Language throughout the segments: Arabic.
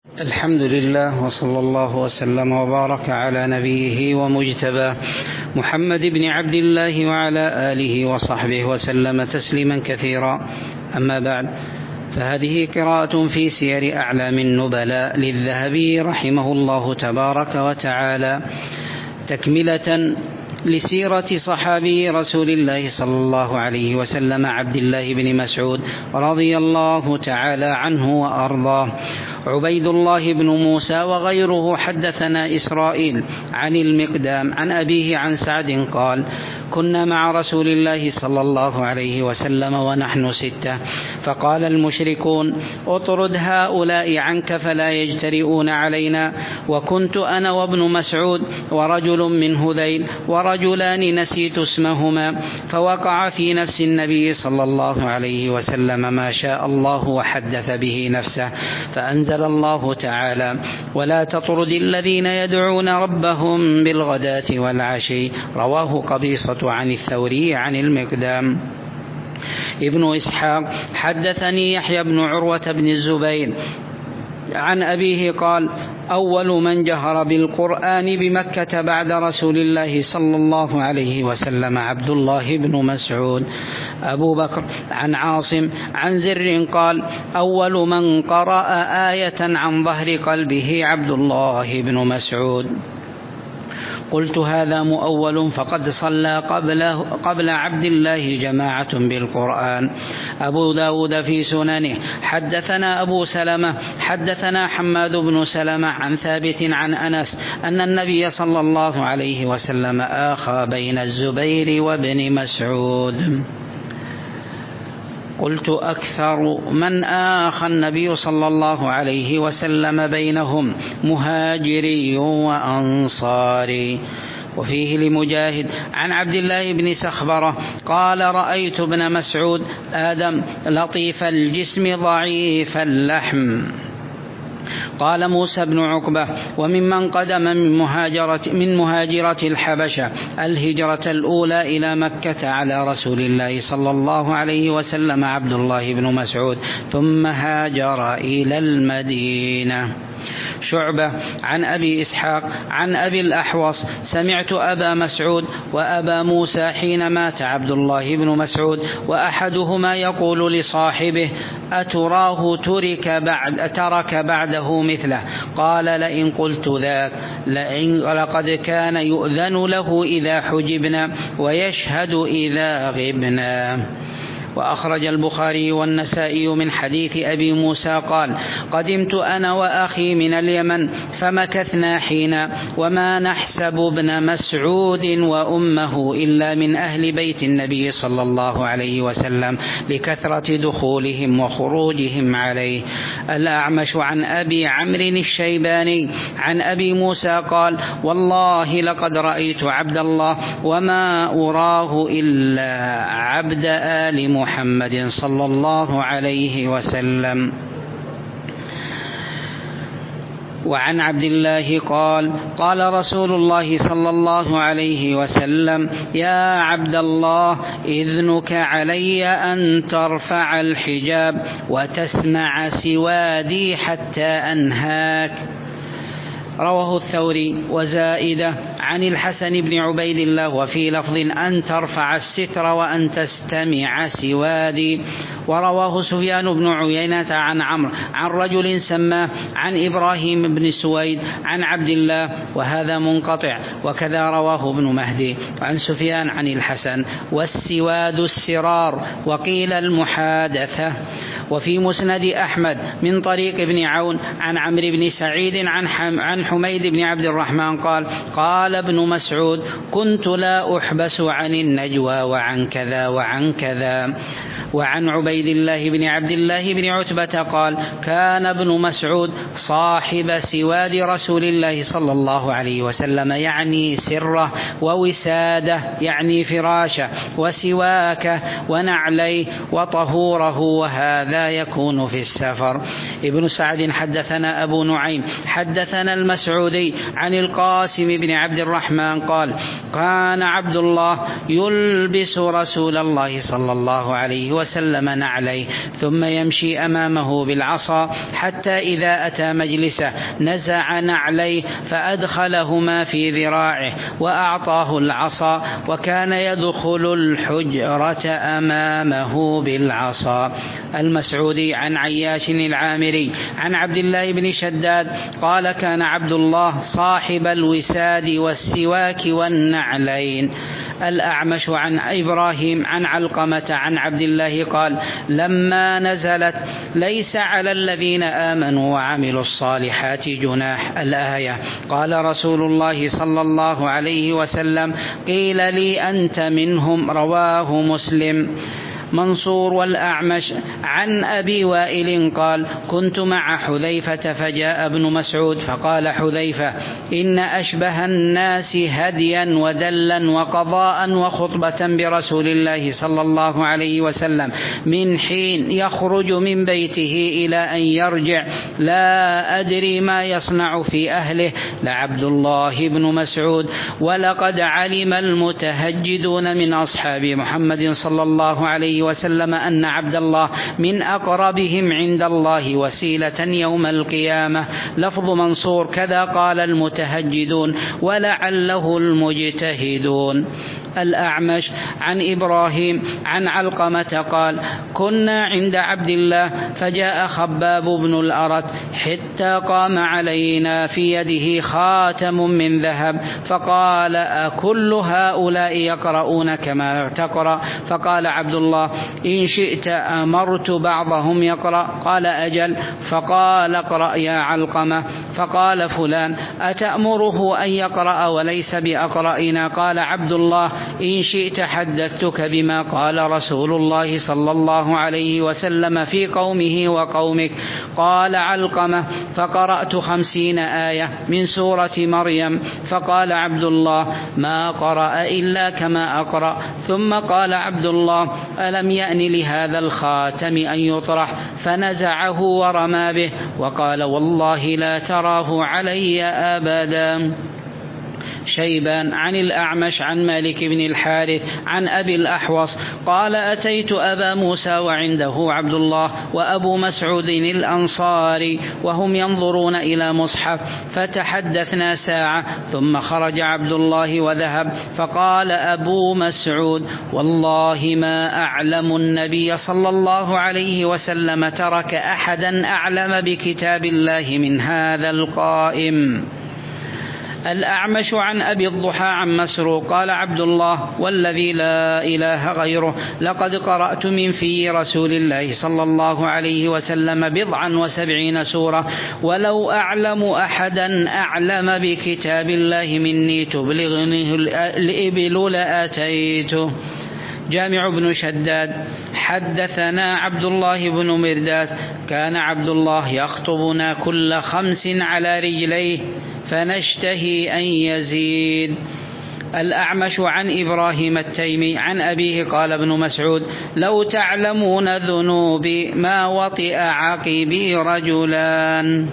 الحمد لله، وصلى الله وسلم وبارك على نبيه ومجتباه محمد بن عبد الله وعلى آله وصحبه وسلم تسليما كثيرا. أما بعد، فهذه قراءة في سير أعلام النبلاء للذهبي رحمه الله تبارك وتعالى، تكملة لسيرة صحابي رسول الله صلى الله عليه وسلم عبد الله بن مسعود رضي الله تعالى عنه وأرضاه. عبيد الله بن موسى وغيره حدثنا إسرائيل عن المقدام عن أبيه عن سعد قال: كنا مع رسول الله صلى الله عليه وسلم ونحن 6، فقال المشركون: اطرد هؤلاء عنك فلا يجترئون علينا. وكنت أنا وابن مسعود ورجل من هذيل ورجلان نسيت اسمهما، فوقع في نفس النبي صلى الله عليه وسلم ما شاء الله وحدث به نفسه، فأنزل الله تعالى: ولا تطرد الذين يدعون ربهم بالغداة والعشي. رواه قبيصة عن الثوري عن المقدام. ابن إسحاق حدثني يحيى بن عروة بن الزبير عن أبيه قال: أول من جهر بالقرآن بمكة بعد رسول الله صلى الله عليه وسلم عبد الله بن مسعود أبو بكر. عن عاصم عن زر قال: أول من قرأ آية عن ظهر قلبه عبد الله بن مسعود. قلت: هذا مؤول، فقد صلى قبل عبد الله جماعة بالقرآن. أبو داود في سننه حدثنا أبو سلمة حدثنا حماد بن سلمة عن ثابت عن أنس أن النبي صلى الله عليه وسلم آخى بين الزبير وابن مسعود. قلت: أكثر من آخى النبي صلى الله عليه وسلم بينهم مهاجري وأنصاري. وفيه لمجاهد عن عبد الله بن سخبرة قال: رأيت ابن مسعود آدم لطيف الجسم ضعيف اللحم. قال موسى بن عقبة: وممن قدم من مهاجرة الحبشة الهجرة الأولى إلى مكة على رسول الله صلى الله عليه وسلم عبد الله بن مسعود، ثم هاجر إلى المدينة. شعبة عن أبي إسحاق عن أبي الأحوص: سمعت أبا مسعود وأبا موسى حين مات عبد الله بن مسعود وأحدهما يقول لصاحبه: أتراه ترك بعده مثله؟ قال: لئن قلت ذاك لقد كان يؤذن له إذا حجبنا ويشهد إذا غبنا. وأخرج البخاري والنسائي من حديث أبي موسى قال: قدمت أنا وأخي من اليمن فمكثنا حينا، وما نحسب ابن مسعود وأمه إلا من أهل بيت النبي صلى الله عليه وسلم لكثرة دخولهم وخروجهم عليه. الأعمش عن أبي عمرو الشيباني عن أبي موسى قال: والله لقد رأيت عبد الله وما أراه إلا عبد آل محمد صلى الله عليه وسلم. وعن عبد الله قال: قال رسول الله صلى الله عليه وسلم: يا عبد الله، إذنك علي أن ترفع الحجاب وتسمع سوادي حتى أنهاك. رواه الثوري وزائدة عن الحسن بن عبيد الله، وفي لفظ: أن ترفع الستر وأن تستمع سوادي. ورواه سفيان بن عيينة عن عمرو عن رجل سماه عن إبراهيم بن سويد عن عبد الله، وهذا منقطع. وكذا رواه ابن مهدي عن سفيان عن الحسن. والسواد السرار، وقيل المحادثة. وفي مسند أحمد من طريق ابن عون عن عمرو بن سعيد عن حميد بن عبد الرحمن قال: قال ابن مسعود: كنت لا أحبس عن النجوى وعن كذا وعن كذا. وعن عبيد الله بن عبد الله بن عتبة قال: كان ابن مسعود صاحب سواد رسول الله صلى الله عليه وسلم، يعني سره، ووساده يعني فراشه، وسواكه، ونعليه، وطهوره، وهذا يكون في السفر. ابن سعد حدثنا أبو نعيم حدثنا المسعودي عن القاسم بن عبد الرحمن قال: كان عبد الله يلبس رسول الله صلى الله عليه وسلم وسلم نعليه ثم يمشي أمامه بالعصا حتى إذا أتى مجلسه نزع نعليه فأدخلهما في ذراعه وأعطاه العصا، وكان يدخل الحجرة أمامه بالعصا. المسعودي عن عياش العامري عن عبد الله بن شداد قال: كان عبد الله صاحب الوساد والسواك والنعلين. الأعمش عن إبراهيم عن علقمة عن عبد الله قال: لما نزلت ليس على الذين آمنوا وعملوا الصالحات جناح الآية، قال رسول الله صلى الله عليه وسلم: قيل لي أنت منهم. رواه مسلم. منصور والأعمش عن أبي وائل قال: كنت مع حذيفة فجاء ابن مسعود فقال حذيفة: إن أشبه الناس هديا ودلا وقضاء وخطبة برسول الله صلى الله عليه وسلم من حين يخرج من بيته إلى أن يرجع لا أدري ما يصنع في أهله لعبد الله بن مسعود. ولقد علم المتهجدون من أصحاب محمد صلى الله عليه وسلم أن عبد الله من أقربهم عند الله وسيلة يوم القيامة. لفظ منصور: كذا قال المتهجدون ولعله المجتهدون. الأعمش عن إبراهيم عن علقمة قال: كنا عند عبد الله فجاء خباب بن الأرت حتى قام علينا في يده خاتم من ذهب، فقال: أكل هؤلاء يقرؤون كما تقرأ؟ فقال عبد الله: إن شئت أمرت بعضهم يقرأ. قال: أجل. فقال: اقرأ يا علقمة. فقال فلان: أتأمره أن يقرأ وليس بأقرأنا؟ قال عبد الله: إن شئت حدثتك بما قال رسول الله صلى الله عليه وسلم في قومه وقومك. قال علقمة: فقرأت 50 آية من سورة مريم. فقال عبد الله: ما قرأ إلا كما أقرأ. ثم قال عبد الله: ألم يأن لهذا الخاتم أن يطرح؟ فنزعه ورمى به وقال: والله لا تراه علي أبدا. شيبان عن الأعمش عن مالك بن الحارث عن أبي الأحوص قال: أتيت أبا موسى وعنده عبد الله وأبو مسعود الأنصاري وهم ينظرون إلى مصحف، فتحدثنا ساعة ثم خرج عبد الله وذهب. فقال أبو مسعود: والله ما أعلم النبي صلى الله عليه وسلم ترك أحدا أعلم بكتاب الله من هذا القائم. الأعمش عن أبي الضحى عن مسروق قال عبد الله: والذي لا إله غيره لقد قرأت من في رسول الله صلى الله عليه وسلم 79 سورة، ولو أعلم أحدا أعلم بكتاب الله مني تبلغني الإبل لأتيته. جامع بن شداد حدثنا عبد الله بن مرداس: كان عبد الله يخطبنا كل 5 على رجليه فنشتهي أن يزيد. الأعمش عن إبراهيم التيمي عن أبيه قال ابن مسعود: لو تعلمون ذنوبي ما وطئ عقبي رجلان.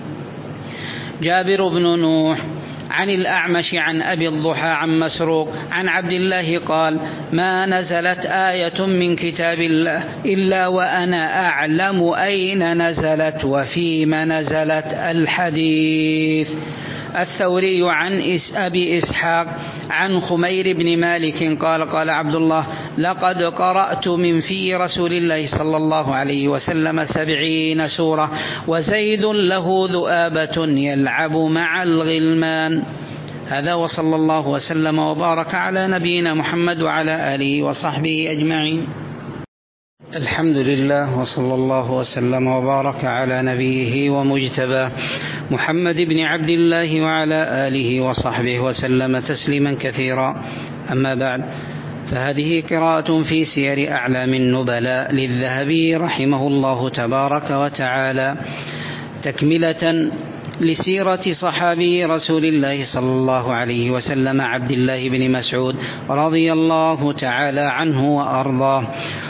جابر بن نوح عن الأعمش عن أبي الضحى عن مسروق عن عبد الله قال: ما نزلت آية من كتاب الله إلا وأنا أعلم أين نزلت وفيما نزلت. الحديث. الثوري عن أبي إسحاق عن خمير بن مالك قال: قال عبد الله: لقد قرأت من في رسول الله صلى الله عليه وسلم 70 سورة، وزيد له ذؤابة يلعب مع الغلمان. هذا، وصلى الله وسلم وبارك على نبينا محمد وعلى آله وصحبه أجمعين. الحمد لله، وصلى الله وسلم وبارك على نبيه ومجتباه محمد بن عبد الله وعلى آله وصحبه وسلم تسليما كثيرا. أما بعد، فهذه قراءة في سير أعلام النبلاء للذهبي رحمه الله تبارك وتعالى، تكملة لسيرة صحابي رسول الله صلى الله عليه وسلم عبد الله بن مسعود رضي الله تعالى عنه وأرضاه.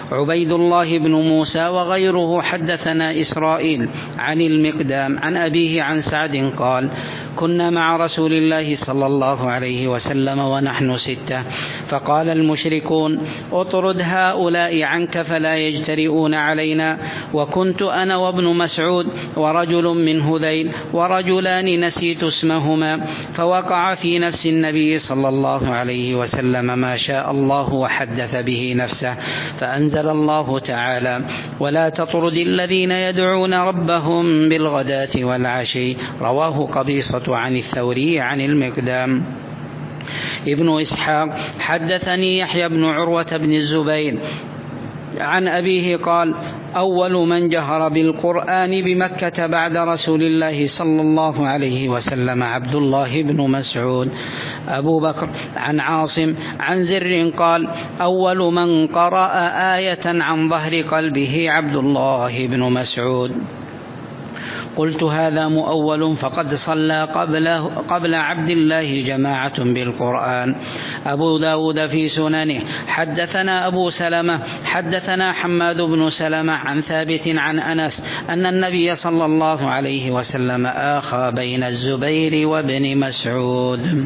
عبيد الله بن موسى وغيره حدثنا إسرائيل عن المقدام عن أبيه عن سعد قال: كنا مع رسول الله صلى الله عليه وسلم ونحن 6، فقال المشركون: اطرد هؤلاء عنك فلا يجترئون علينا. وكنت أنا وابن مسعود ورجل من هذيل ورجلان نسيت اسمهما، فوقع في نفس النبي صلى الله عليه وسلم ما شاء الله وحدث به نفسه، فأنزل الله تعالى: ولا تطرد الذين يدعون ربهم بالغداة والعشي. رواه قبيصة عن الثوري عن المقدام. ابن إسحاق حدثني يحيى بن عروة بن الزبير عن أبيه قال: أول من جهر بالقرآن بمكة بعد رسول الله صلى الله عليه وسلم عبد الله بن مسعود. أبو بكر عن عاصم عن زر قال: أول من قرأ آية عن ظهر قلبه عبد الله بن مسعود. قلت: هذا مؤول، فقد صلى قبل عبد الله جماعة بالقرآن. أبو داود في سننه حدثنا أبو سلمة حدثنا حماد بن سلمة عن ثابت عن أنس أن النبي صلى الله عليه وسلم آخى بين الزبير وابن مسعود.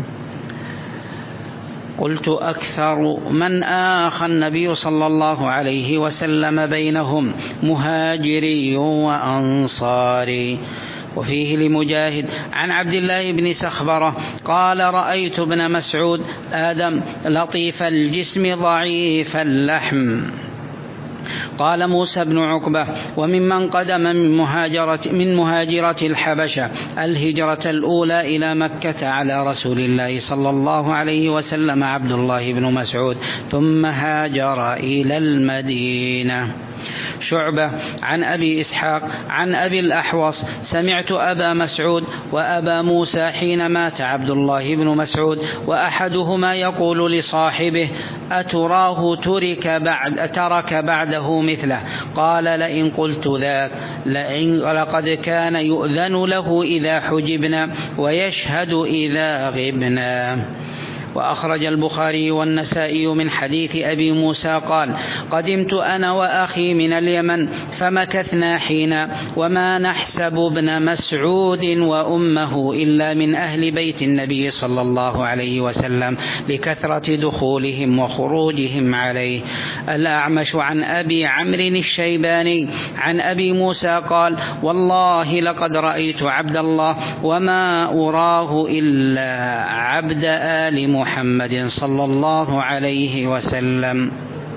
قلت: أكثر من آخى النبي صلى الله عليه وسلم بينهم مهاجري وأنصاري. وفيه لمجاهد عن عبد الله بن سخبرة قال: رأيت ابن مسعود آدم لطيف الجسم ضعيف اللحم. قال موسى بن عقبة: وممن قدم من مهاجرة الحبشة الهجرة الأولى إلى مكة على رسول الله صلى الله عليه وسلم عبد الله بن مسعود، ثم هاجر إلى المدينة. شعبة عن أبي إسحاق عن أبي الأحوص: سمعت أبا مسعود وأبا موسى حين مات عبد الله بن مسعود وأحدهما يقول لصاحبه: أتراه ترك بعده مثله؟ قال: لئن قلت ذاك لقد كان يؤذن له إذا حجبنا ويشهد إذا غبنا. وأخرج البخاري والنسائي من حديث أبي موسى قال: قدمت أنا وأخي من اليمن فمكثنا حينا، وما نحسب ابن مسعود وأمه إلا من أهل بيت النبي صلى الله عليه وسلم لكثرة دخولهم وخروجهم عليه. الأعمش عن أبي عمرو الشيباني عن أبي موسى قال: والله لقد رأيت عبد الله وما أراه إلا عبد آل محمد صلى الله عليه وسلم.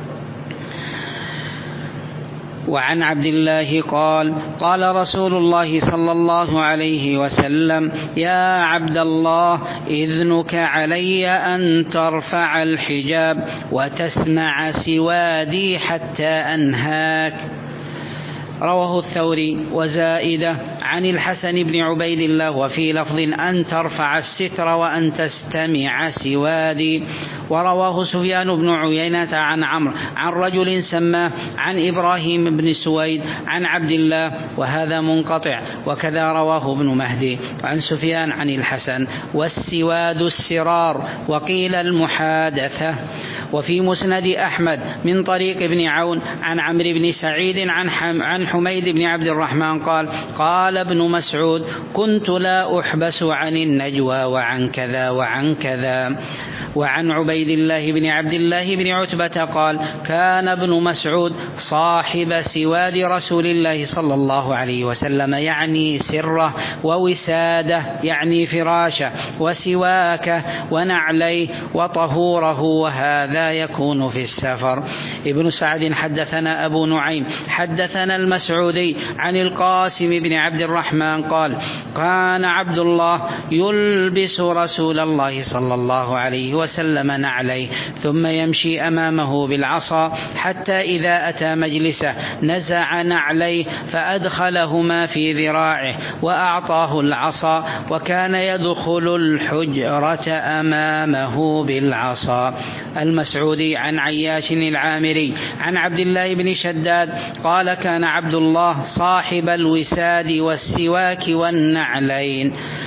وعن عبد الله قال: قال رسول الله صلى الله عليه وسلم: يا عبد الله، إذنك علي أن ترفع الحجاب وتسمع سوادي حتى أنهاك. رواه الثوري وزائدة عن الحسن بن عبيد الله وفي لفظ: أن ترفع الستر وأن تستمع سوادي. ورواه سفيان بن عيينة عن عمرو عن رجل سماه عن إبراهيم بن سويد عن عبد الله، وهذا منقطع. وكذا رواه ابن مهدي عن سفيان عن الحسن: والسواد السرار، وقيل المحادثة. وفي مسند أحمد من طريق ابن عون عن عمرو بن سعيد عن حميد بن عبد الرحمن قال: قال ابن مسعود: كنت لا أحبس عن النجوى وعن كذا وعن كذا. وعن عبيد الله بن عبد الله بن عتبة قال: كان ابن مسعود صاحب سواد رسول الله صلى الله عليه وسلم، يعني سره، ووساده يعني فراشه، وسواكه، ونعليه، وطهوره، وهذا يكون في السفر. ابن سعد حدثنا أبو نعيم حدثنا المسعودي عن القاسم بن عبد الرحمن قال: كان عبد الله يلبس رسول الله صلى الله عليه وسلم نعليه، ثم يمشي أمامه بالعصا حتى إذا أتى مجلسه نزع نعليه فأدخلهما في ذراعه وأعطاه العصا، وكان يدخل الحجرة أمامه بالعصا. المسعودي عن عياش العامري عن عبد الله بن شداد قال: كان عبد الله صاحب الوساد والسواك والنعلين.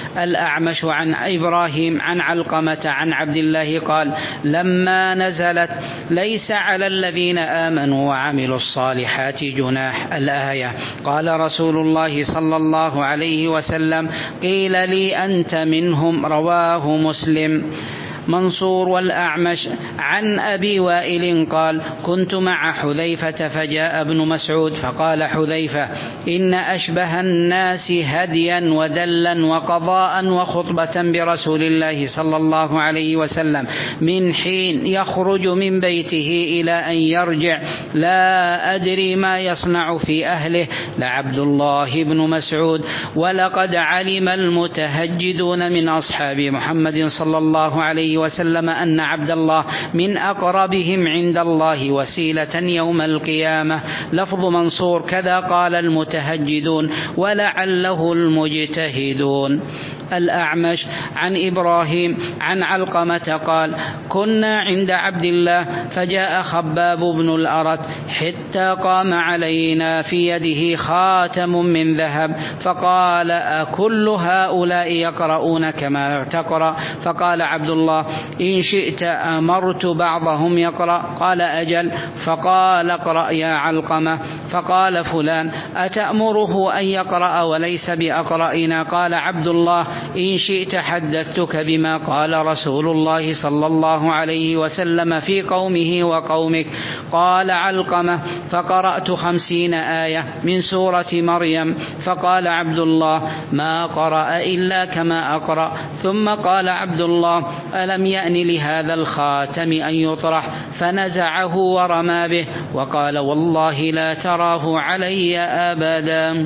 الأعمش عن إبراهيم عن علقمة عن عبد الله قال لما نزلت ليس على الذين آمنوا وعملوا الصالحات جناح الآية قال رسول الله صلى الله عليه وسلم قيل لي أنت منهم. رواه مسلم. منصور والأعمش عن أبي وائل قال كنت مع حذيفة فجاء ابن مسعود فقال حذيفة إن أشبه الناس هديا ودلا وقضاء وخطبة برسول الله صلى الله عليه وسلم من حين يخرج من بيته إلى أن يرجع لا أدري ما يصنع في أهله لعبد الله بن مسعود. ولقد علم المتهجدون من أصحاب محمد صلى الله عليه وسلم أن عبد الله من أقربهم عند الله وسيلة يوم القيامة. لفظ منصور كذا قال المتهجدون ولعله المجتهدون. الأعمش عن إبراهيم عن علقمة قال كنا عند عبد الله فجاء خباب بن الأرت حتى قام علينا في يده خاتم من ذهب فقال أكل هؤلاء يقرؤون كما تقرأ؟ فقال عبد الله إن شئت أمرت بعضهم يقرأ. قال أجل. فقال اقرأ يا علقمة. فقال فلان أتأمره أن يقرأ وليس بأقرأنا؟ قال عبد الله إن شئت حدثتك بما قال رسول الله صلى الله عليه وسلم في قومه وقومك. قال علقمة فقرأت 50 آية من سورة مريم. فقال عبد الله ما قرأ إلا كما أقرأ. ثم قال عبد الله ألم يأن لهذا الخاتم أن يطرح؟ فنزعه ورمى به وقال والله لا تراه علي أبدا.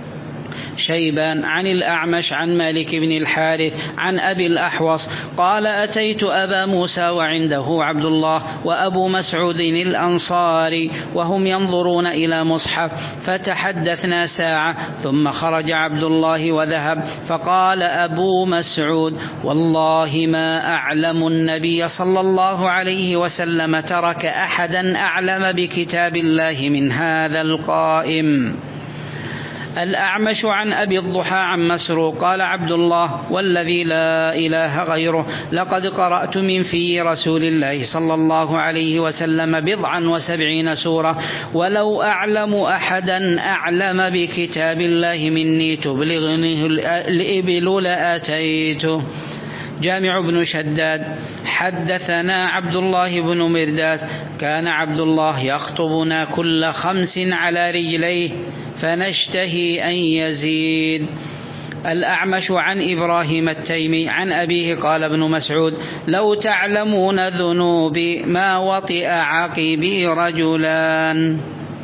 شيبان عن الأعمش عن مالك بن الحارث عن أبي الأحوص قال أتيت أبا موسى وعنده عبد الله وأبو مسعود الأنصاري وهم ينظرون إلى مصحف فتحدثنا ساعة ثم خرج عبد الله وذهب. فقال أبو مسعود والله ما أعلم النبي صلى الله عليه وسلم ترك أحدا أعلم بكتاب الله من هذا القائم. الأعمش عن أبي الضحى عن مسروق قال عبد الله والذي لا إله غيره لقد قرأت من في رسول الله صلى الله عليه وسلم 79 سورة ولو أعلم أحدا أعلم بكتاب الله مني تبلغني الإبل لأتيته. جامع بن شداد حدثنا عبد الله بن مرداس كان عبد الله يخطبنا كل 5 على رجليه فنشتهي أن يزيد. الأعمش عن إبراهيم التيمي عن أبيه قال ابن مسعود لو تعلمون ذنوبي ما وطئ عقبي رجلان.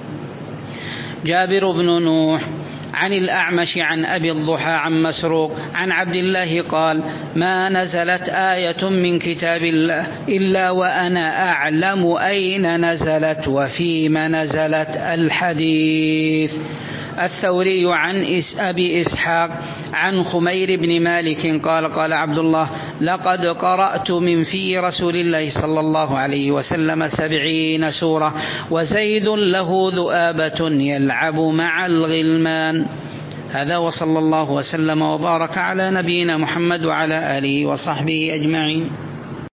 جابر بن نوح عن الأعمش عن أبي الضحى عن مسروق عن عبد الله قال ما نزلت آية من كتاب الله إلا وأنا أعلم أين نزلت وفيما نزلت. الحديث. الثوري عن أبي إسحاق عن خمير بن مالك قال قال عبد الله لقد قرأت من في رسول الله صلى الله عليه وسلم 70 سورة وزيد له ذؤابة يلعب مع الغلمان. هذا وصلى الله وسلم وبارك على نبينا محمد وعلى آله وصحبه أجمعين.